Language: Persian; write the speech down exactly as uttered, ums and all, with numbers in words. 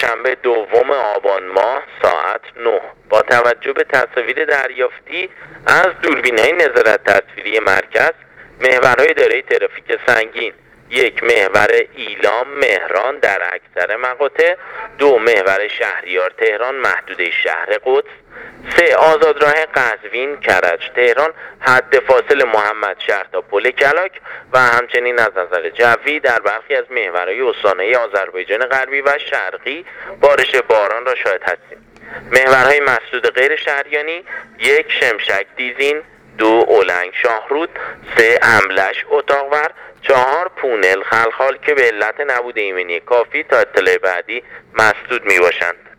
چهارشنبه دوم آبان ماه ساعت نه با توجه به تصاویر دریافتی از دوربین‌های نظارت تصویری مرکز، محورهای دارای ترافیک سنگین: یک، محور ایلام مهران در اکثر مقاطع. دو، محور شهریار تهران محدوده شهر قدس. سه، آزادراه قزوین کرج تهران حد فاصل محمد شهر تا پل کلاک. و همچنین از نظر جوی در برخی از محورهای استانهای آذربایجان غربی و شرقی بارش باران را شاهد هستیم. محورهای مسدود غیر شهریانی: یک، شمشک دیزین. دو، اولنگ شاهرود. سه، املش اتاقور. چهار، پونل خلخال که به علت نبود ایمنی کافی تا اطلاع بعدی مسدود می باشند.